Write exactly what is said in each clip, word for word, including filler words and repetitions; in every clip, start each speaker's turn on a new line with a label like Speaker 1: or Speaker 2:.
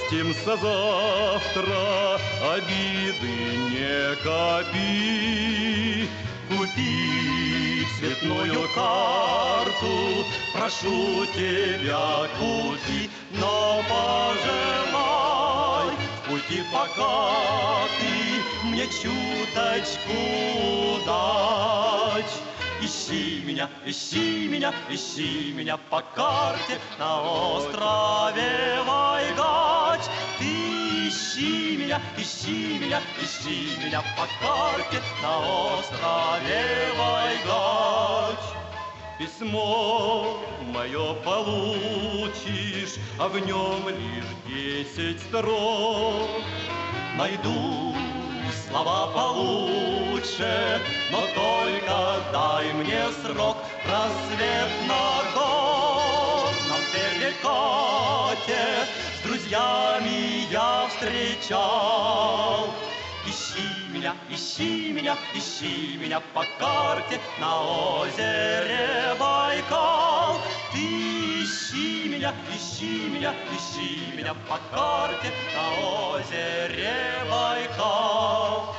Speaker 1: простимся завтра, обиды не копи. Купи цветную карту, прошу тебя, купи, но пожелай в пути, пока ты мне чуточку дать. Ищи меня, ищи меня, ищи меня по карте на острове Вайгач. Ты ищи меня, ищи меня, ищи меня по карте на острове Вайгач. Письмо мое получишь, а в нем лишь десять строк. Найду слова получше, но только дай мне срок. Рассвет на горном перекате с друзьями я встречал. Ищи меня, ищи меня, ищи меня по карте на озере Байкал. Ты ищи меня, ищи меня, ищи меня по карте на озере Байкал.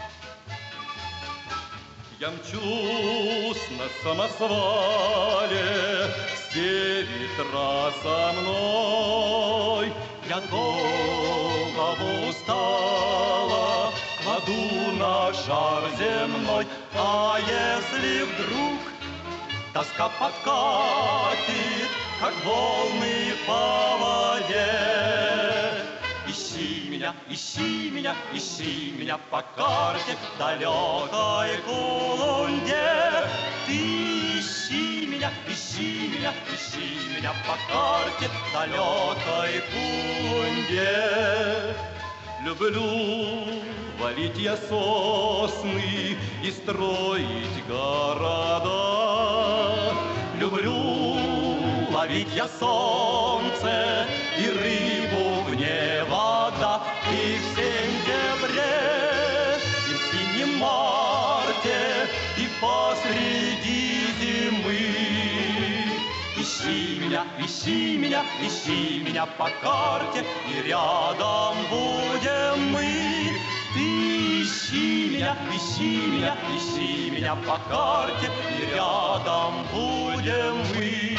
Speaker 1: Я мчусь на самосвале, все ветра со мной. Я голову устала, кладу на шар земной. А если вдруг тоска подкатит, как волны по воде, ищи меня, ищи меня, ищи меня по карте в далекой Кулунде. Ты ищи меня, ищи меня, ищи меня по карте в далекой Кулунде. Люблю валить я сосны и строить города. Люблю ловить я солнце и рыбу вне вода. И в сентябре, и в синем марте, и посреди зимы. Ищи меня, ищи меня, ищи меня по карте, и рядом будем мы. Ты ищи меня, ищи меня, ищи меня по карте, и рядом будем мы.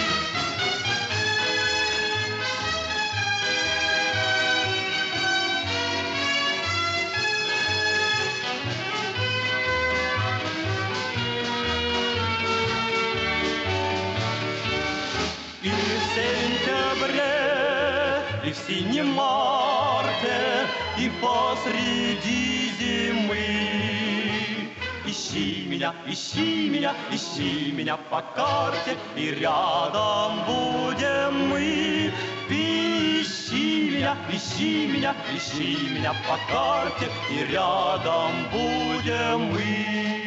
Speaker 1: И в сентябре, и в синем марте, и посреди зимы. Ищи меня, ищи меня, ищи меня по карте, и рядом будем мы. Ты ищи меня, ищи меня, ищи меня по карте, и рядом будем мы.